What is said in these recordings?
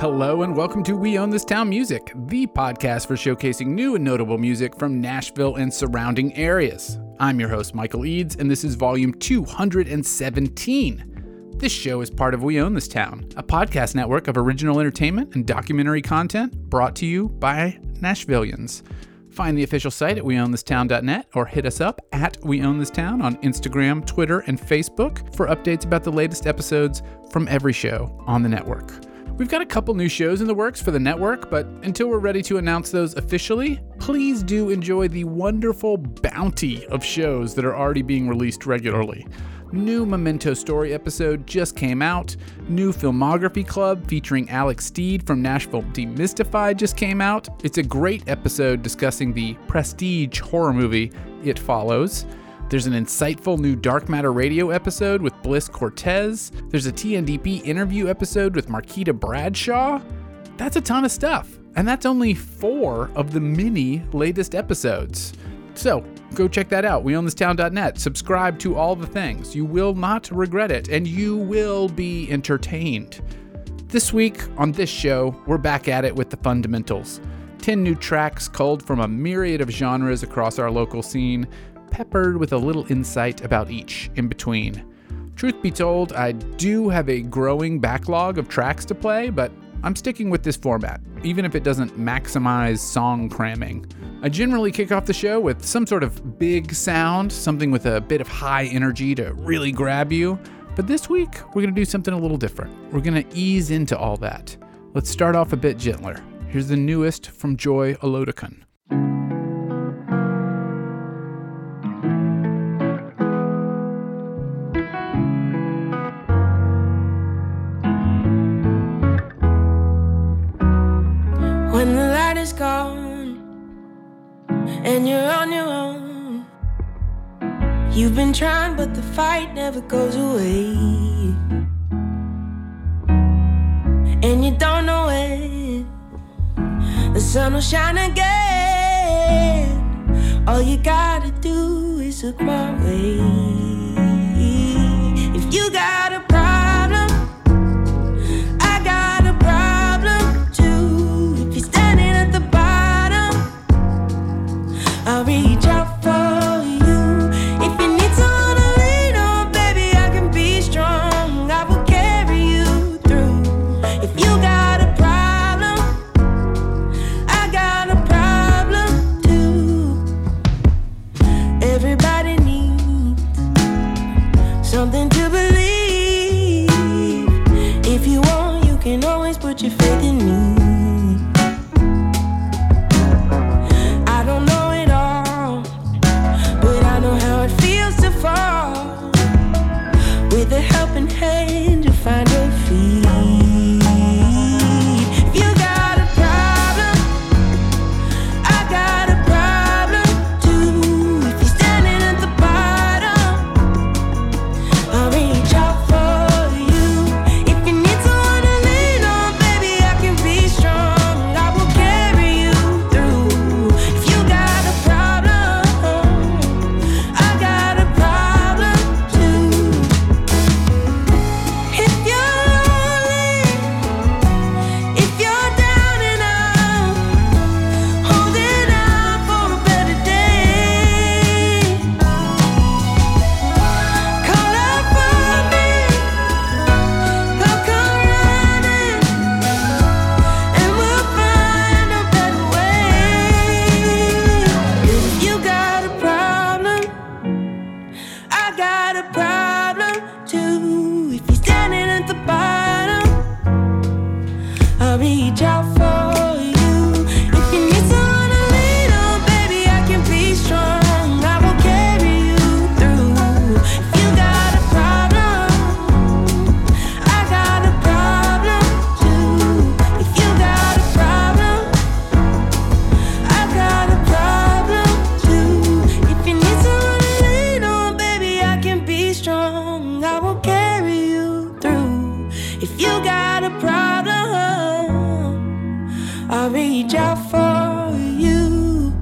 Hello and welcome to We Own This Town Music, the podcast for showcasing new and notable music from Nashville and surrounding areas. I'm your host, Michael Eads, and this is volume 217. This show is part of We Own This Town, a podcast network of original entertainment and documentary content brought to you by Nashvillians. Find the official site at weownthistown.net or hit us up at We Own This Town on Instagram, Twitter, and Facebook for updates about the latest episodes from every show on the network. We've got a couple new shows in the works for the network, but until we're ready to announce those officially, please do enjoy the wonderful bounty of shows that are already being released regularly. New Memento Story episode just came out. New Filmography Club featuring Alex Steed from Nashville Demystified just came out. It's a great episode discussing the prestige horror movie It Follows. There's an insightful new Dark Matter Radio episode with Bliss Cortez. There's a TNDP interview episode with Marquita Bradshaw. That's a ton of stuff. And that's only 4 of the many latest episodes. So go check that out. weownthistown.net. Subscribe to all the things. You will not regret it, and you will be entertained. This week on this show, we're back at it with the fundamentals. 10 new tracks culled from a myriad of genres across our local scene, peppered with a little insight about each in between. Truth be told, I do have a growing backlog of tracks to play, but I'm sticking with this format, even if it doesn't maximize song cramming. I generally kick off the show with some sort of big sound, something with a bit of high energy to really grab you. But this week, we're going to do something a little different. We're going to ease into all that. Let's start off a bit gentler. Here's the newest from Joy Olodokun. When the light is gone and you're on your own, you've been trying but the fight never goes away, and you don't know when the sun will shine again. All you gotta do is look my way. If you got a problem, I got a problem too. If you're standing at the bottom, I'll reach out for you. If you need someone to lean on, baby, I can be strong. I will carry you through. If you got a problem, I got a problem too. Everybody needs something to believe. If you want, you can always put your faith in me. I don't know it all, but I know how it feels to fall. With a helping hand, you'll find your feet. If you got a problem, I got a problem too. If you're standing at the bottom, I'll reach out for you. If you need someone to lean on, baby, I can be strong. I will carry you through. If you got a problem, I got a problem too. If you're lonely, if you're down and out, holding out for a better day, call out for me, I'll come running, and we'll find a better way. If you got a problem, I got a problem too. If you're standing at the bottom, I'll reach out for you. If you need someone to lean on, baby, I can be strong. I will carry you through. If you got a problem, I got a problem too. If you got a problem, I got a problem too. If you need someone to lean on, baby, I can be strong. I will carry you through. If you got a problem, I'll reach out for you.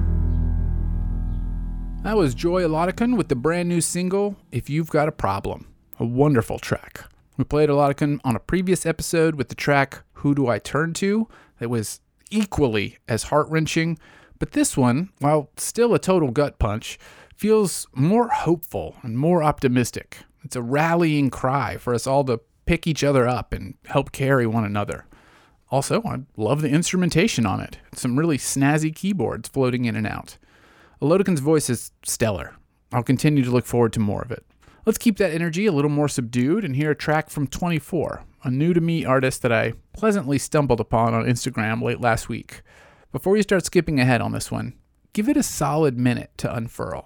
That was Joy Olodokun with the brand new single, If You've Got a Problem. A wonderful track. We played Olodokun on a previous episode with the track Who Do I Turn To? That was equally as heart-wrenching, but this one, while still a total gut punch, feels more hopeful and more optimistic. It's a rallying cry for us all to pick each other up and help carry one another. Also, I love the instrumentation on it. Some really snazzy keyboards floating in and out. Alotikin's voice is stellar. I'll continue to look forward to more of it. Let's keep that energy a little more subdued and hear a track from 24, a new-to-me artist that I pleasantly stumbled upon on Instagram late last week. Before you start skipping ahead on this one, give it a solid minute to unfurl.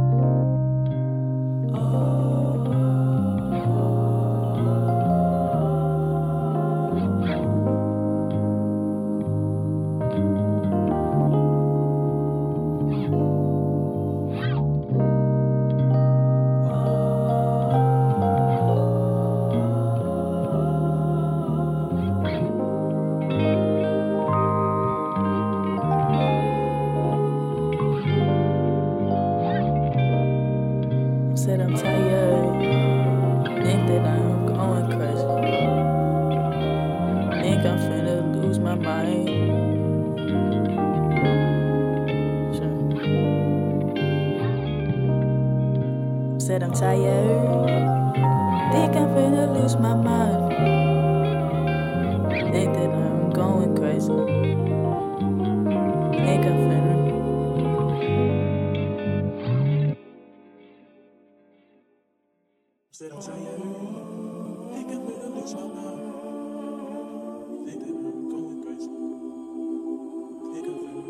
Said I'm tired, think that I'm going crazy. Think I'm finna lose my mind. Said I'm tired, think I'm finna lose my mind. Think that I'm going crazy. Think I'm finna. Said I'm tired, think I'm finna lose my mind. Think that I'm going crazy. Think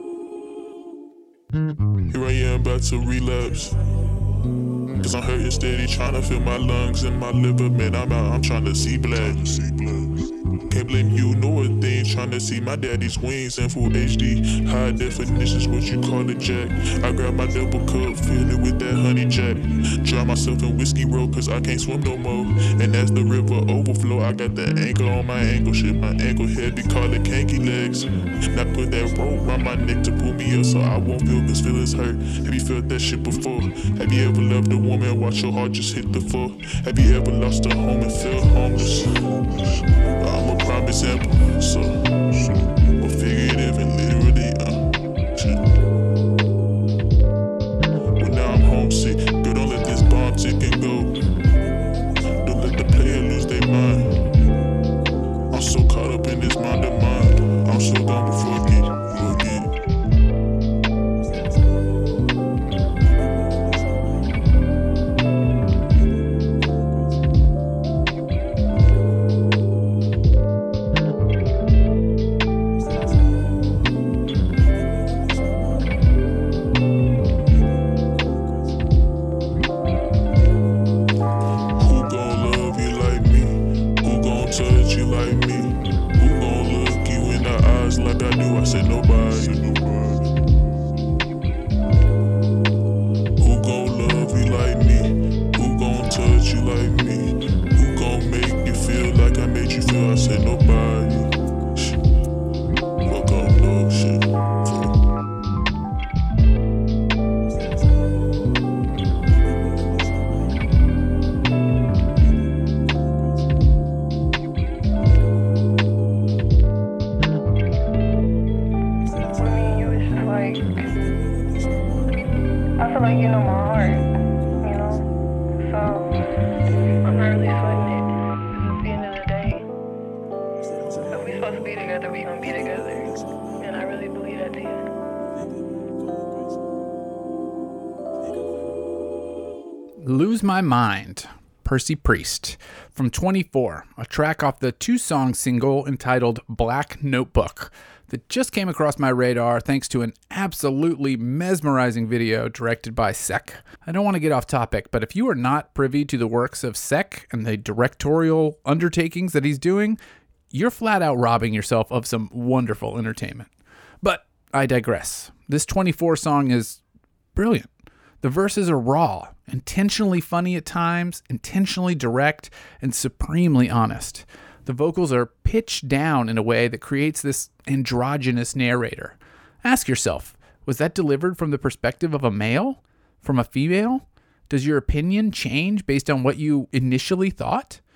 I'm finna. Here I am about to relapse. Cause I'm hurting steady, tryna fill my lungs and my liver. Man, I'm out, I'm tryna see black. Can't blame you, no a thing. Tryna see my daddy's wings in full HD. High definition's what you call it, Jack. I grab my double cup, fill it with that honey jack. Drown myself in whiskey road, cause I can't swim no more. And as the river overflow, I got that anchor on my ankle. Shit, my ankle heavy, call it kanky legs. Now put that rope around my neck to pull me up so I won't feel this feelings hurt. Have you felt that shit before? Have you ever loved a woman, watch your heart just hit the floor? Have you ever lost a home and felt homeless? I'm a prime example, so or figurative and literally, shit. Well, now I'm homesick. Girl, don't let this bomb tick and go. Don't let the player lose their mind. I'm so caught up in this mind of mine. I'm so gone before I forget. Lose My Mind, Percy Priest, from 24, a track off the two-song single entitled Black Notebook that just came across my radar thanks to an absolutely mesmerizing video directed by Sek. I don't want to get off topic, but if you are not privy to the works of Sek and the directorial undertakings that he's doing, you're flat out robbing yourself of some wonderful entertainment. But I digress. This 24 song is brilliant. The verses are raw, intentionally funny at times, intentionally direct, and supremely honest. The vocals are pitched down in a way that creates this androgynous narrator. Ask yourself, was that delivered from the perspective of a male? From a female? Does your opinion change based on what you initially thought?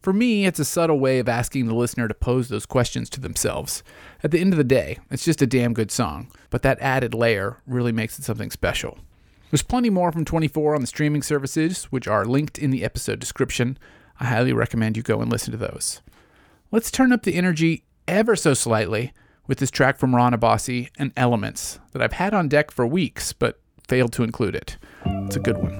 For me, it's a subtle way of asking the listener to pose those questions to themselves. At the end of the day, it's just a damn good song, but that added layer really makes it something special. There's plenty more from 24 on the streaming services, which are linked in the episode description. I highly recommend you go and listen to those. Let's turn up the energy ever so slightly with this track from Ron Abasi and Elements that I've had on deck for weeks, but failed to include it. It's a good one.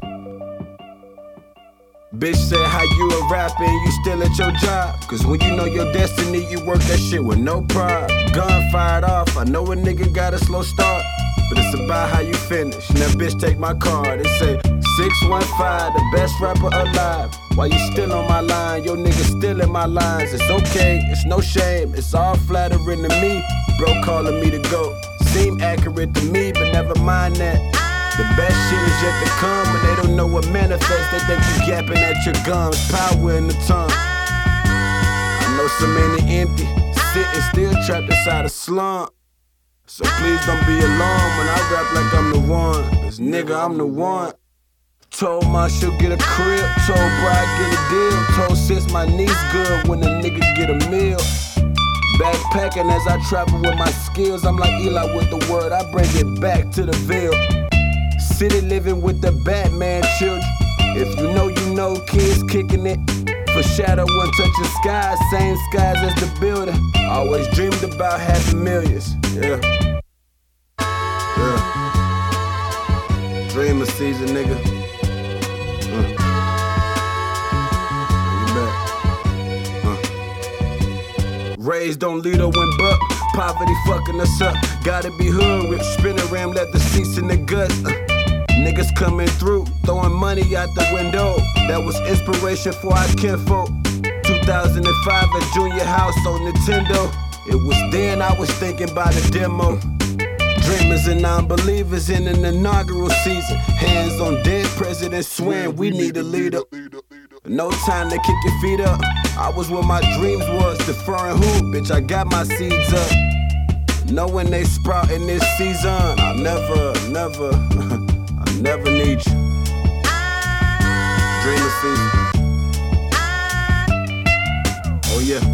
Bitch said how you a rapper and you still at your job. Cause when you know your destiny, you work that shit with no pride. Gun fired off, I know a nigga got a slow start, but it's about how you finish. Now bitch take my card, it say 615, the best rapper alive. Why you still on my line? Your nigga still in my lines. It's okay, it's no shame, it's all flattering to me. Bro calling me the GOAT, seem accurate to me, but never mind that. The best shit is yet to come. When they don't know what manifests, they think you gapping at your gums. Power in the tongue. I know so many empty, sitting still trapped inside a slump. So please don't be alarmed when I rap like I'm the one. Cause nigga, I'm the one. Told my she'll get a crib, told Bride get a deal, told sis my niece good when a nigga get a meal. Backpacking as I travel with my skills, I'm like Eli with the word, I bring it back to the Ville. City living with the Batman children. If you know, kids kicking it. For shadow one touching skies, same skies as the building. Always dreamed about having millions, yeah. Dreamer season, nigga. Raised on Lido and Buck, poverty fucking us up. Gotta be hood, rip spinner ram, let the seats in the guts. Niggas coming through, throwing money out the window. That was inspiration for our kinfolk. 2005 at Junior House on Nintendo. It was then I was thinking about a demo. Dreamers and non-believers in an inaugural season. Hands on dead presidents swearing we need a leader. No time to kick your feet up. I was where my dreams was, deferring who? Bitch, I got my seeds up. Knowing they sprout in this season. I'll never need you. Dreamer season. Oh yeah.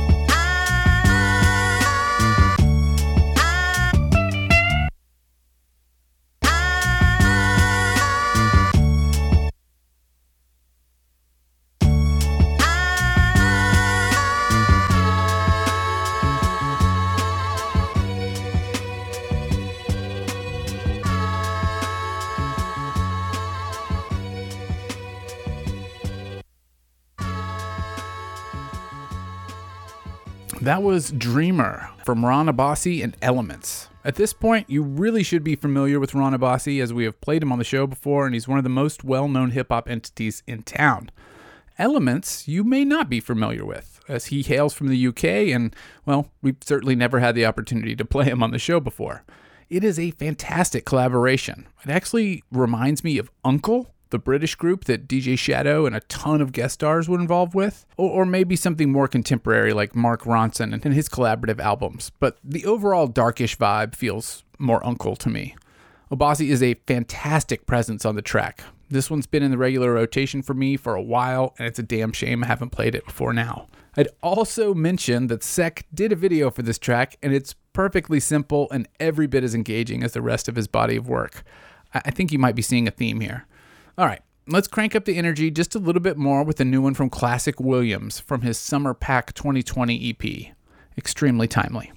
That was Dreamer from Ron Abasi and Elements. At this point, you really should be familiar with Ron Abasi, as we have played him on the show before, and he's one of the most well-known hip-hop entities in town. Elements you may not be familiar with, as he hails from the UK, and, well, we've certainly never had the opportunity to play him on the show before. It is a fantastic collaboration. It actually reminds me of Uncle, the British group that DJ Shadow and a ton of guest stars were involved with, or maybe something more contemporary like Mark Ronson and his collaborative albums, but the overall darkish vibe feels more Uncle to me. Abasi is a fantastic presence on the track. This one's been in the regular rotation for me for a while, and it's a damn shame I haven't played it before now. I'd also mention that Sek did a video for this track, and it's perfectly simple and every bit as engaging as the rest of his body of work. I think you might be seeing a theme here. All right, let's crank up the energy just a little bit more with a new one from Classic Williams from his Summer Pack 2020 EP. Extremely timely.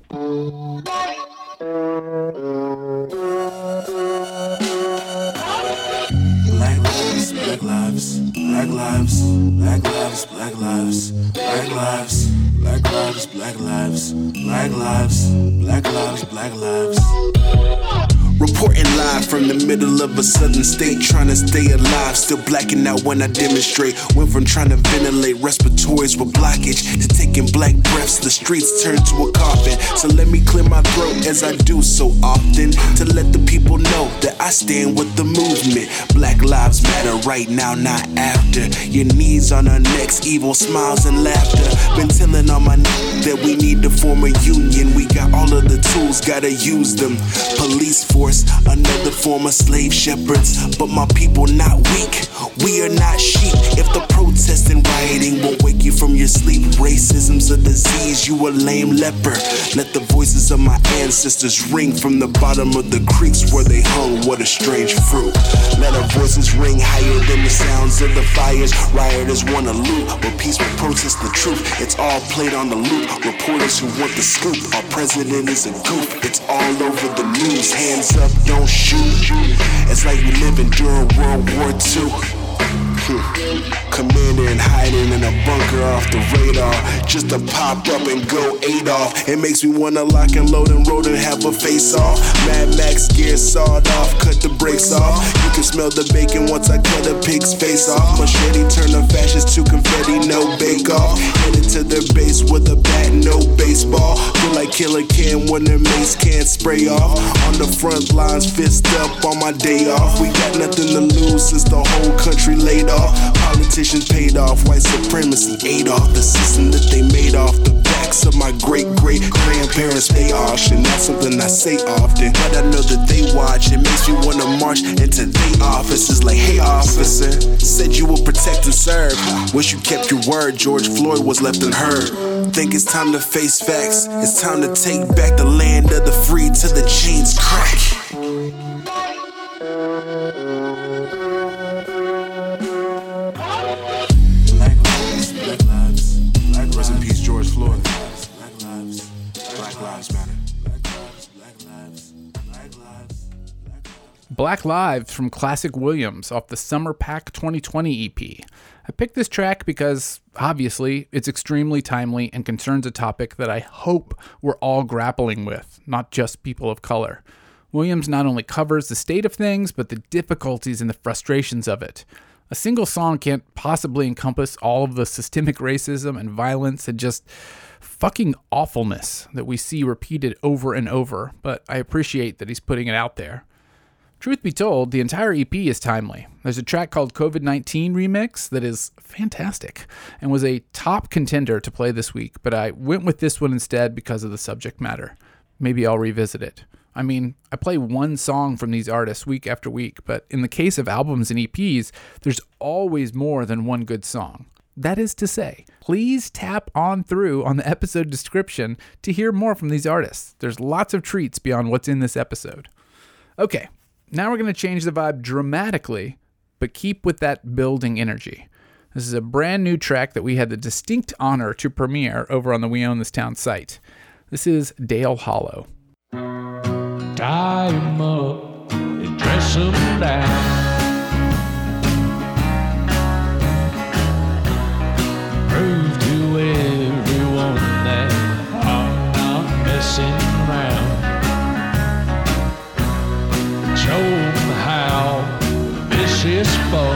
Black lives, black lives, black lives, black lives, black lives, black lives, black lives, black lives, black lives, black lives, black lives. Reporting live from the middle of a southern state, trying to stay alive, still blacking out when I demonstrate. Went from trying to ventilate respiratories with blockage to taking black breaths, the streets turned to a coffin. So let me clear my throat as I do so often, to let the people know that I stand with the movement. Black lives matter right now, not after. Your knees on our necks, evil smiles and laughter. Been telling on my that we need to form a union. We got all of the tools, gotta use them. Police force force, another form of slave shepherds. But my people not weak, we are not sheep. If the protest and rioting won't wake you from your sleep, racism's a disease, you a lame leper. Let the voices of my ancestors ring from the bottom of the creeks where they hung. What a strange fruit. Let our voices ring higher than the sounds of the fires. Rioters wanna loot, but peaceful protest the truth. It's all played on the loop. Reporters who want the scoop. Our president is a goof. It's all over the news. Hands up, don't shoot. It's like we living during World War II. Commander and hiding in a bunker off the radar, just to pop up and go Adolf. It makes me wanna lock and load and roll and have a face off. Mad Max gear sawed off, cut the brakes off. You can smell the bacon once I cut a pig's face off. Machete turn the fascists to confetti, no bake off. Headed to their base with a bat, no baseball. Feel like Killer can when their mace can't spray off. On the front lines, fist up on my day off. We got nothing to lose since the whole country laid off. Politicians paid off, white supremacy ate off the system that they made off the backs of my great-great-grandparents. They auction, that's something I say often, but I know that they watch. It makes me wanna march into their offices like, hey officer, said you will protect and serve. Wish you kept your word, George Floyd was left unheard. Think it's time to face facts. It's time to take back the land of the free till the chains crack. Rest in peace, George Floyd. Black lives matter. Black Lives from Classic Williams off the Summer Pack 2020 EP. I picked this track because, obviously, it's extremely timely and concerns a topic that I hope we're all grappling with, not just people of color. Williams not only covers the state of things, but the difficulties and the frustrations of it. A single song can't possibly encompass all of the systemic racism and violence and just fucking awfulness that we see repeated over and over, but I appreciate that he's putting it out there. Truth be told, the entire EP is timely. There's a track called COVID-19 Remix that is fantastic and was a top contender to play this week, but I went with this one instead because of the subject matter. Maybe I'll revisit it. I mean, I play one song from these artists week after week, but in the case of albums and EPs, there's always more than one good song. That is to say, please tap on through on the episode description to hear more from these artists. There's lots of treats beyond what's in this episode. Okay, now we're going to change the vibe dramatically, but keep with that building energy. This is a brand new track that we had the distinct honor to premiere over on the We Own This Town site. This is Dale Hollow. Tie him up and dress him down. Prove to everyone that I'm not messing around. Show them how vicious foe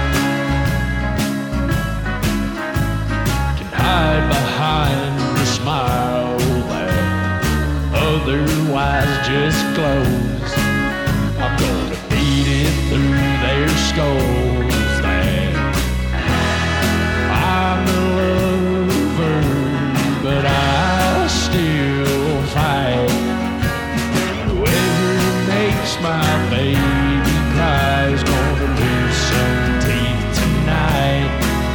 can hide behind the smile that otherwise just glows. I'm gonna beat it through their skulls that I'm a lover, but I still fight. Whoever makes my baby cry is gonna lose some teeth tonight.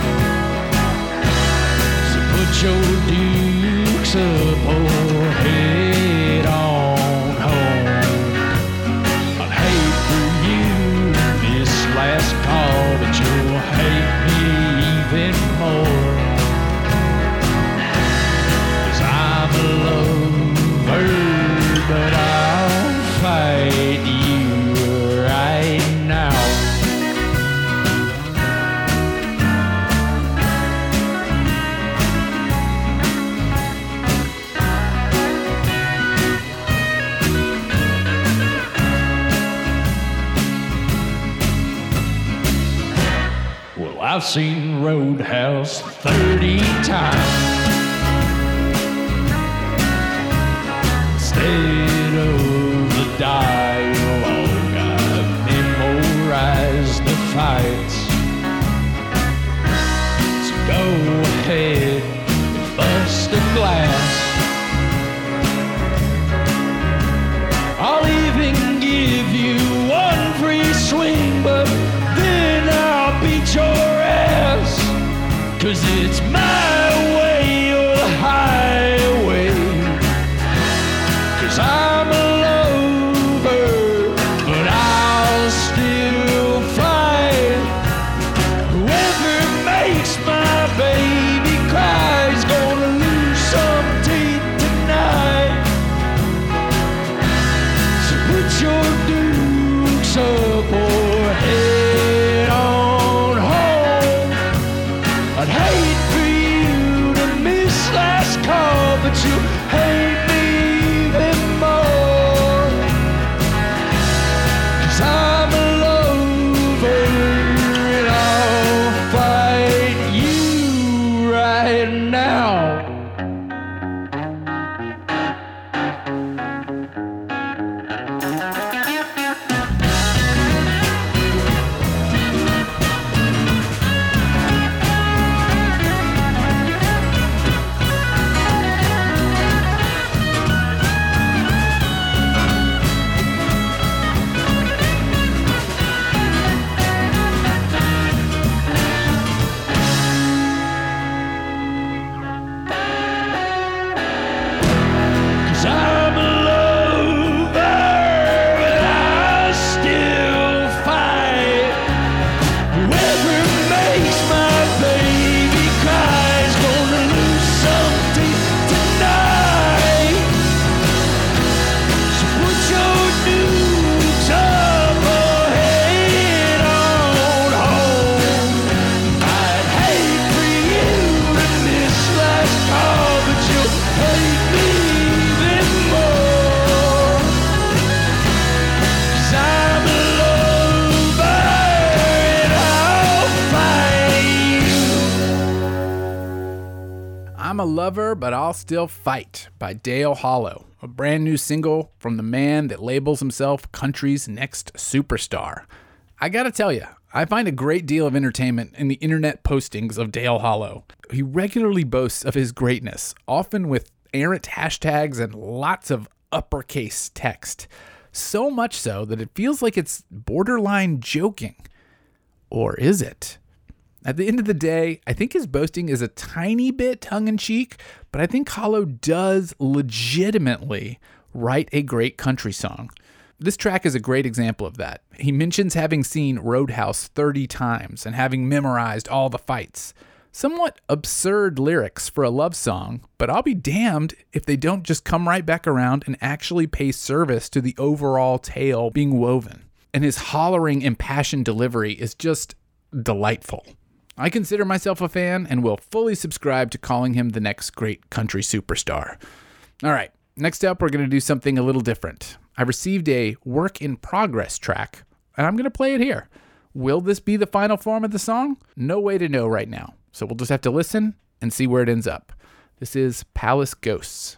So put your dukes up or head on home. I'd hate for you this last call, but you'll hate me even more. 'Cause I'm a lover, but I'll fight you right now. Well, I've seen Roadhouse 30 times. Instead of the dialogue, I've memorized the fights. So go ahead and bust a glass. I'll even give lover, but I'll still fight by Dale Hollow, a brand new single from the man that labels himself country's next superstar. I gotta tell you, I find a great deal of entertainment in the internet postings of Dale Hollow. He regularly boasts of his greatness, often with errant hashtags and lots of uppercase text. So much so that it feels like it's borderline joking. Or is it? At the end of the day, I think his boasting is a tiny bit tongue-in-cheek, but I think Hollow does legitimately write a great country song. This track is a great example of that. He mentions having seen Roadhouse 30 times and having memorized all the fights. Somewhat absurd lyrics for a love song, but I'll be damned if they don't just come right back around and actually pay service to the overall tale being woven. And his hollering, impassioned delivery is just delightful. I consider myself a fan and will fully subscribe to calling him the next great country superstar. All right, next up, we're going to do something a little different. I received a work in progress track, and I'm going to play it here. Will this be the final form of the song? No way to know right now. So we'll just have to listen and see where it ends up. This is Palace Ghosts.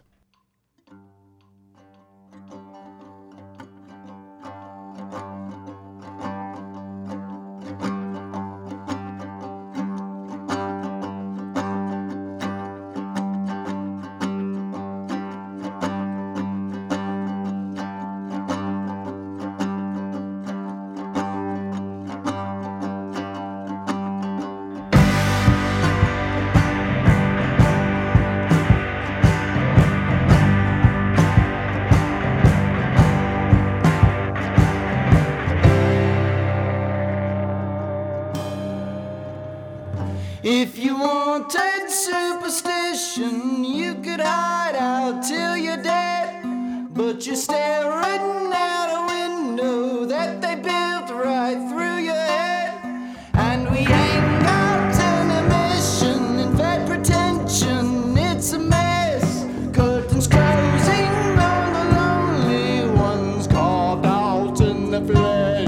If you wanted superstition, you could hide out till you're dead. But you're staring out a window that they built right through your head. And we ain't got any mission in fed pretension, it's a mess. Curtains closing on the lonely ones carved out in the flesh.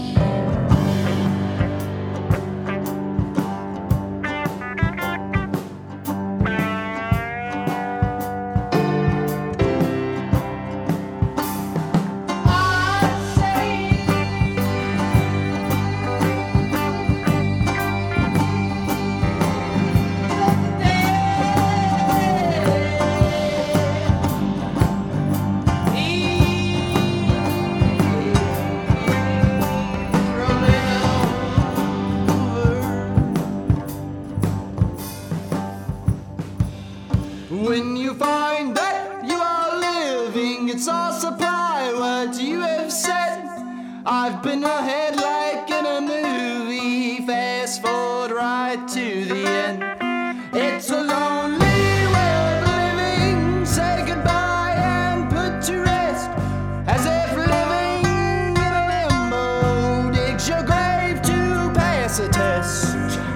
When you find that you are living, it's all supply. What you have said, I've been ahead like in a movie. Fast forward right to the end. It's a lonely way of living. Say goodbye and put to rest, as if living in a limbo digs your grave to pass a test.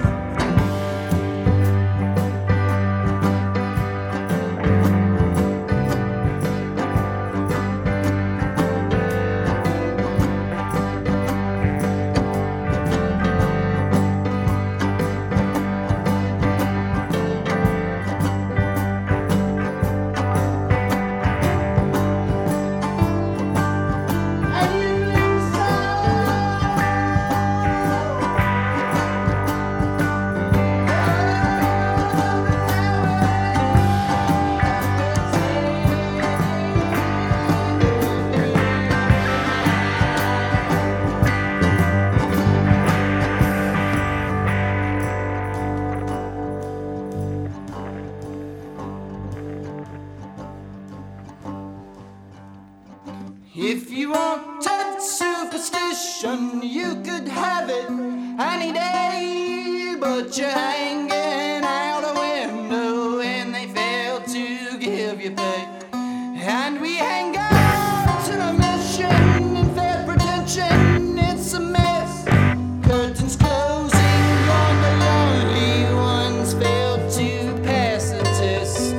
If you wanted superstition, you could have it any day. But you're hanging out a window and they fail to give you pay. And we hang out in a mission in fair pretension, it's a mess. Curtains closing on the lonely ones fail to pass the test.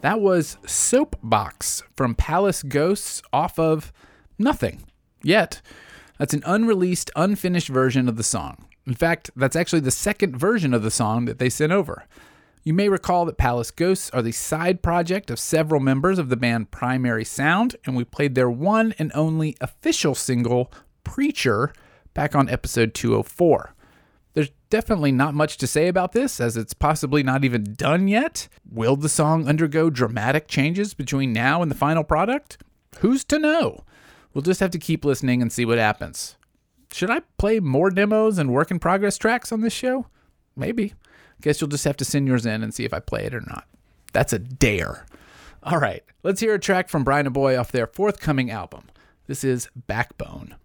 That was Soapbox from Palace Ghosts off of Nothing Yet. That's an unreleased, unfinished version of the song. In fact, that's actually the second version of the song that they sent over. You may recall that Palace Ghosts are the side project of several members of the band Primary Sound, and we played their one and only official single, Preacher, back on episode 204. There's definitely not much to say about this, as it's possibly not even done yet. Will the song undergo dramatic changes between now and the final product? Who's to know? We'll just have to keep listening and see what happens. Should I play more demos and work-in-progress tracks on this show? Maybe. Guess you'll just have to send yours in and see if I play it or not. That's a dare. All right, let's hear a track from Brian Boy off their forthcoming album. This is Backbone.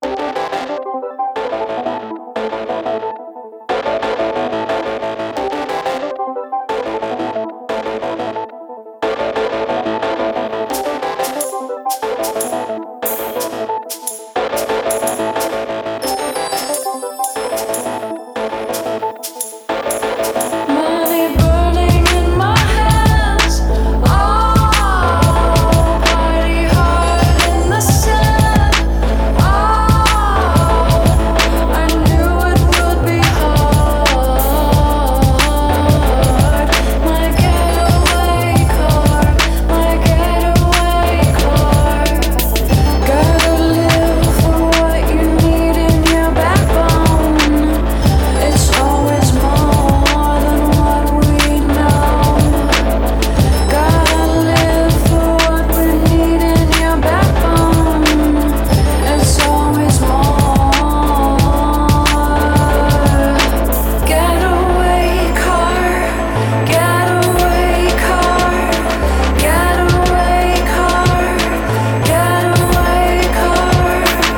Money burning in my hands. Oh, party hard in the sun. Oh, I knew it would be hard. My getaway car, my getaway car. Gotta live for what you need in your backbone. It's always more than what we know. Gotta live for what we need in your backbone. It's always more. Getaway car, getaway car, getaway car, getaway car.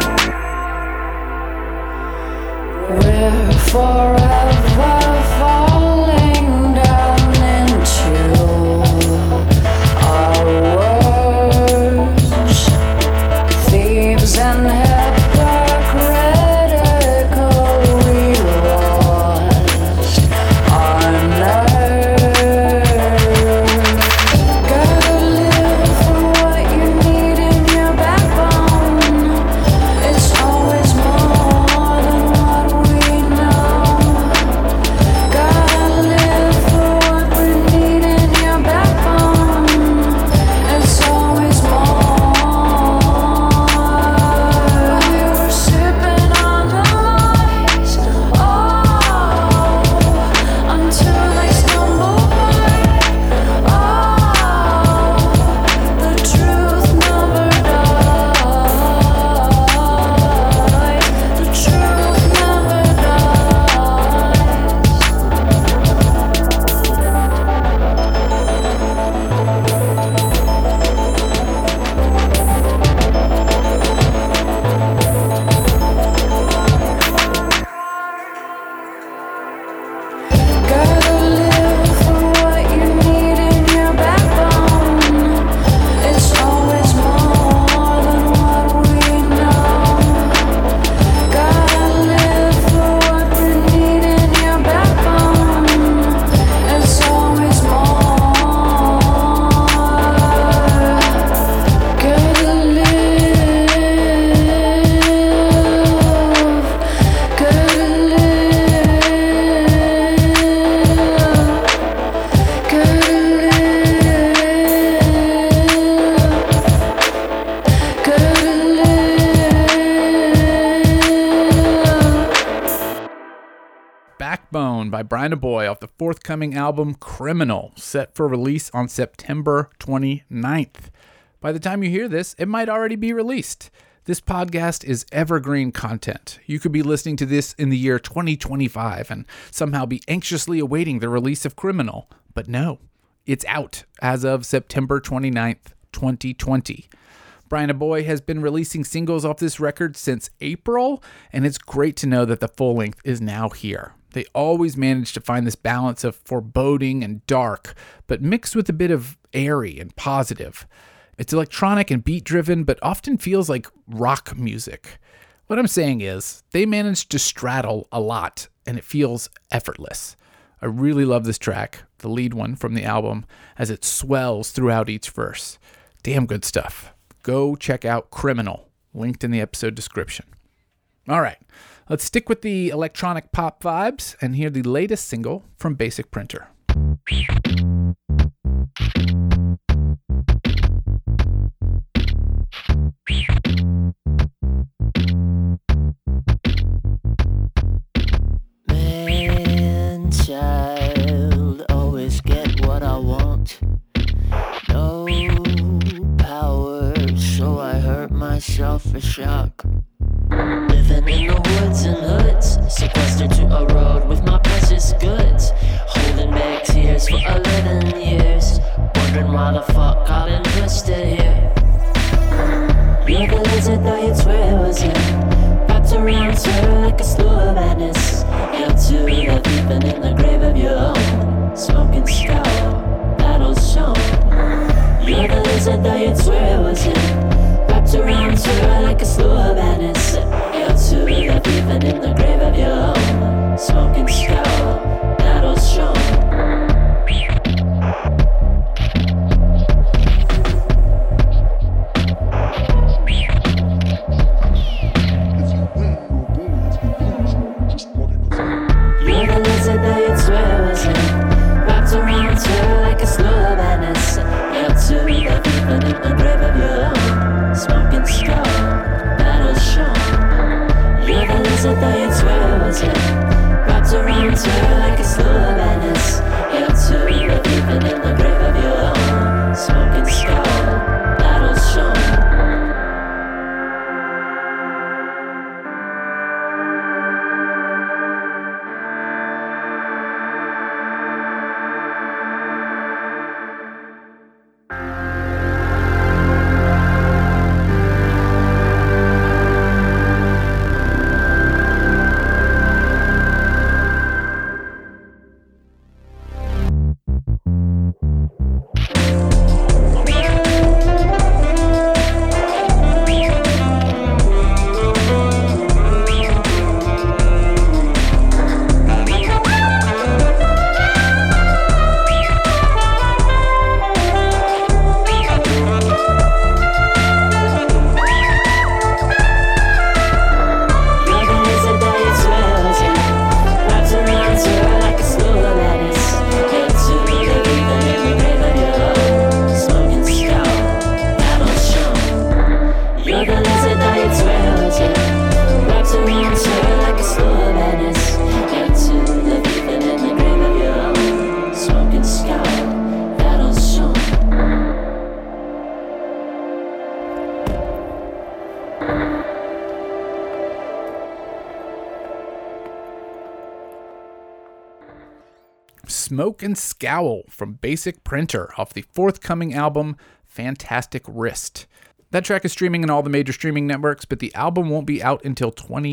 We're forever falling down into our words. Thieves and hypocritical, we lost our nerve. Gotta live for what you need in your backbone. It's always more than what we know. Gotta live for what we need in your backbone. It's always more. We were sipping on the lies, oh, until they stumble by. Oh, the truth never dies. The truth never Gotta live for what you need in your backbone. It's always more than what we know. Gotta live for what we need in your backbone. It's always more. Gotta live. Gotta Backbone by Brian Boy off the forthcoming album Criminal, set for release on September 29th. By the time you hear this, it might already be released. This podcast is evergreen content. You could be listening to this in the year 2025 and somehow be anxiously awaiting the release of Criminal. But no, it's out as of September 29th, 2020. Brian Boy has been releasing singles off this record since April, and it's great to know that the full length is now here. They always manage to find this balance of foreboding and dark, but mixed with a bit of airy and positive. It's electronic and beat-driven, but often feels like rock music. What I'm saying is, they manage to straddle a lot, and it feels effortless. I really love this track, the lead one from the album, as it swells throughout each verse. Damn good stuff. Go check out Criminal, linked in the episode description. All right, let's stick with the electronic pop vibes and hear the latest single from Basic Printer. Man, child, always get what I want. No power, so I hurt myself for shock. Living in the woods and hoods, sequestered to a road with my precious goods. Holding back tears for 11 years, wondering why the fuck I been twisted here. You're the lizard that you'd swear was him, wrapped around her like a slew of madness. You're too left even in the grave of your own, smoking skull, battles shown. You're the lizard that you'd swear was him, wrapped around her like a slew of madness. You're too left even in the grave of your own, smoking skull, battles shown. You're the lizard that you'd swear was him, wrapped around her like a slew of madness. You're too left even in the grave of your own, smoking skull, battles shown. You're the lizard that you'd swear was him, wrapped around her like a slew of madness. You're too left even in the grave of your own, smoking skull, battles shown. Smoke and Scowl from Basic Printer off the forthcoming album, Fantastic Wrist. That track is streaming in all the major streaming networks, but the album won't be out until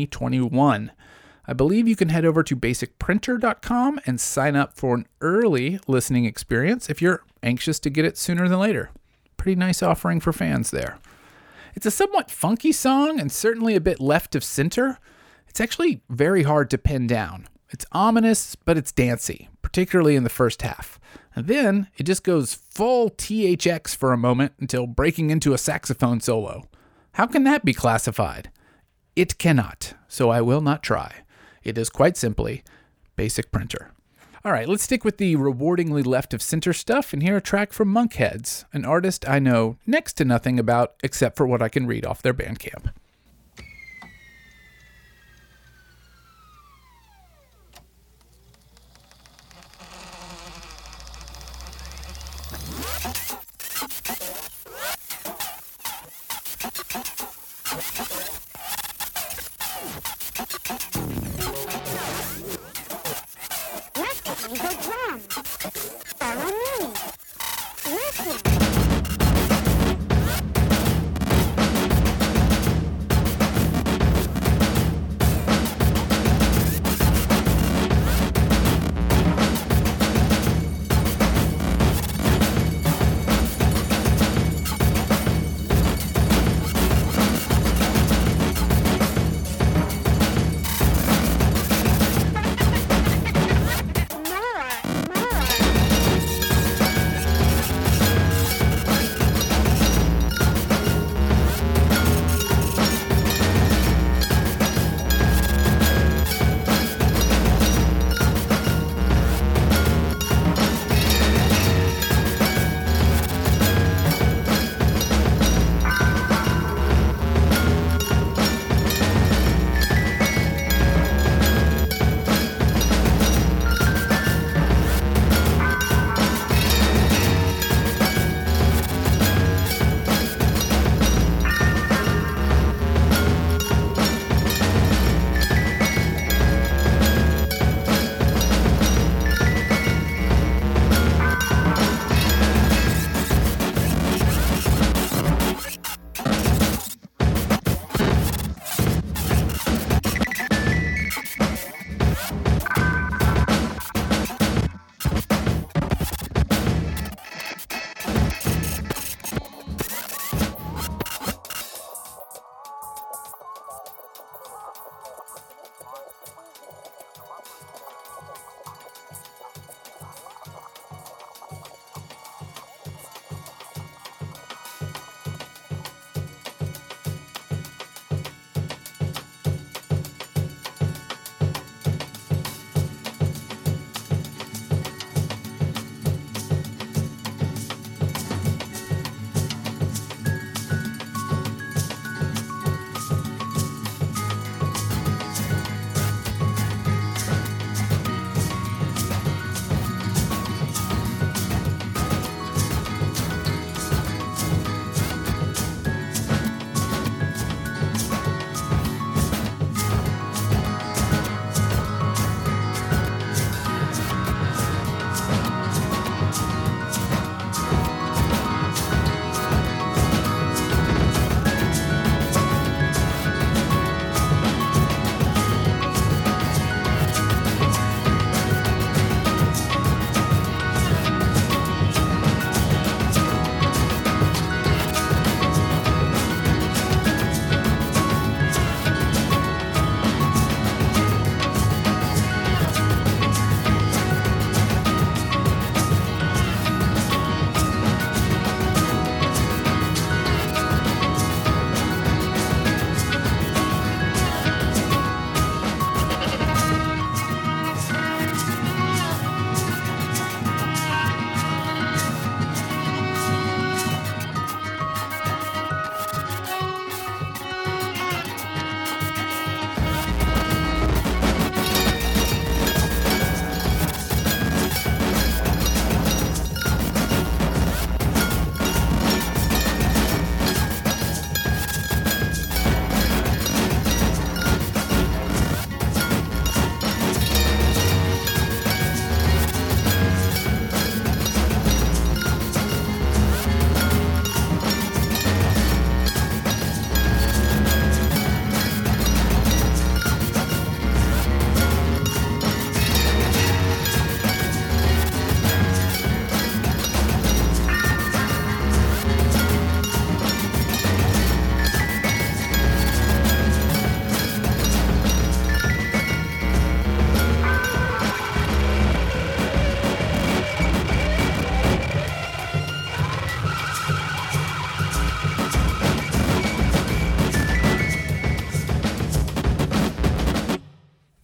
2021. I believe you can head over to basicprinter.com and sign up for an early listening experience if you're anxious to get it sooner than later. Pretty nice offering for fans there. It's a somewhat funky song and certainly a bit left of center. It's actually very hard to pin down. It's ominous, but it's dancey, particularly in the first half. And then it just goes full THX for a moment until breaking into a saxophone solo. How can that be classified? It cannot, so I will not try. It is quite simply Basic Printer. All right, let's stick with the rewardingly left of center stuff and hear a track from Monkheads, an artist I know next to nothing about except for what I can read off their Bandcamp.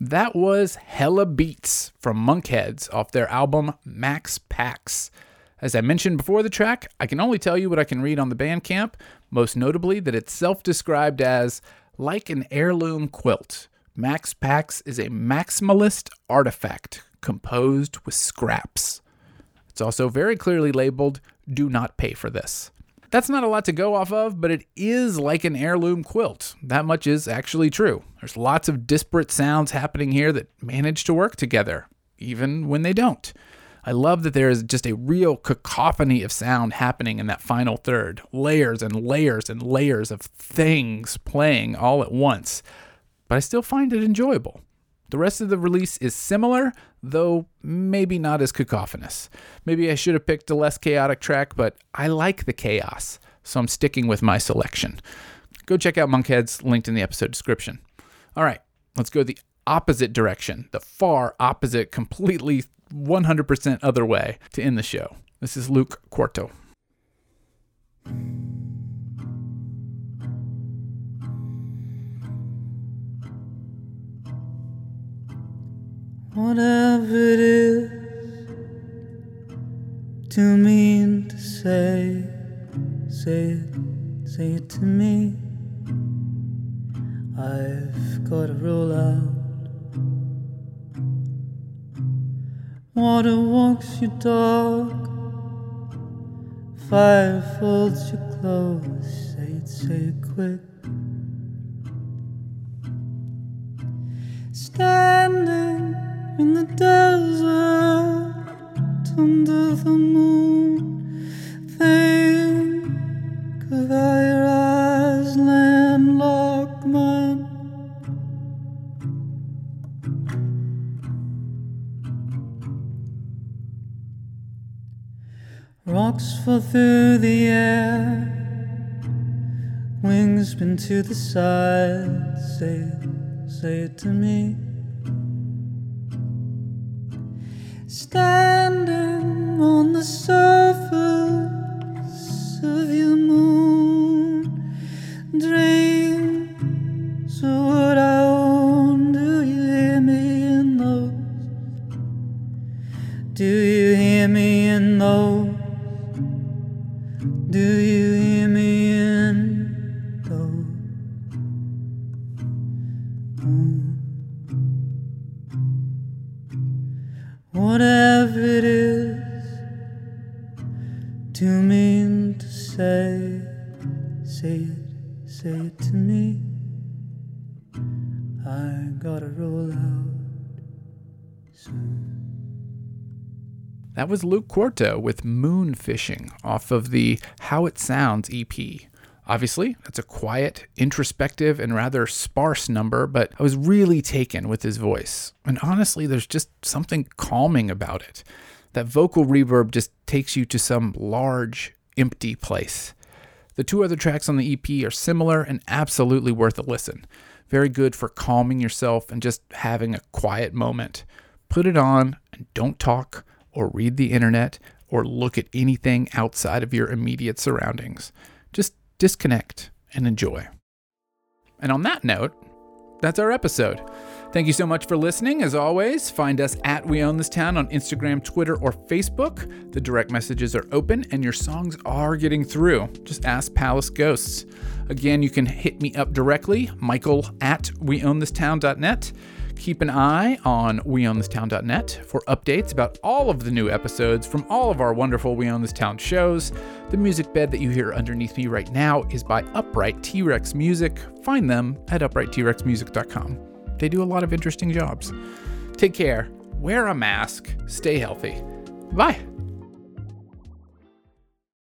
That was Hella Beats from Monkheads off their album Max Pax. As I mentioned before the track, I can only tell you what I can read on the Bandcamp, most notably that it's self-described as like an heirloom quilt. Max Pax is a maximalist artifact composed with scraps. It's also very clearly labeled, "Do not pay for this." That's not a lot to go off of, but it is like an heirloom quilt. That much is actually true. There's lots of disparate sounds happening here that manage to work together, even when they don't. I love that there is just a real cacophony of sound happening in that final third. Layers and layers and layers of things playing all at once. But I still find it enjoyable. The rest of the release is similar, though maybe not as cacophonous. Maybe I should have picked a less chaotic track, but I like the chaos, so I'm sticking with my selection. Go check out Monkheads, linked in the episode description. All right, let's go the opposite direction, the far opposite, completely 100% other way to end the show. This is Luke Quarto. Whatever it is too mean to say, say it to me. I've got to roll out. Water walks your dog, fire folds your clothes. Say it quick. Standing in the desert under the moon, think of how your eyes landlocked mine. Rocks fall through the air, wings spin to the side. Say it to me. Standing on the surface of your moon, dreams of what I own. Do you hear me in those? Do you hear me in those? Do you hear me in those? Whatever it is too mean to say, say it to me. I gotta roll out soon. That was Luke Quarto with Moon Fishing off of the How It Sounds EP. Obviously, it's a quiet, introspective, and rather sparse number, but I was really taken with his voice. And honestly, there's just something calming about it. That vocal reverb just takes you to some large, empty place. The two other tracks on the EP are similar and absolutely worth a listen. Very good for calming yourself and just having a quiet moment. Put it on and don't talk or read the internet or look at anything outside of your immediate surroundings. Just disconnect and enjoy. And on that note, that's our episode. Thank you so much for listening. As always, find us at We Own This Town on Instagram, Twitter, or Facebook. The direct messages are open and your songs are getting through. Just ask Palace Ghosts. Again, you can hit me up directly, Michael at weownthistown.net. Keep an eye on weownthistown.net for updates about all of the new episodes from all of our wonderful We Own This Town shows. The music bed that you hear underneath me right now is by Upright T-Rex Music. Find them at uprighttrexmusic.com. They do a lot of interesting jobs. Take care, wear a mask, stay healthy. Bye.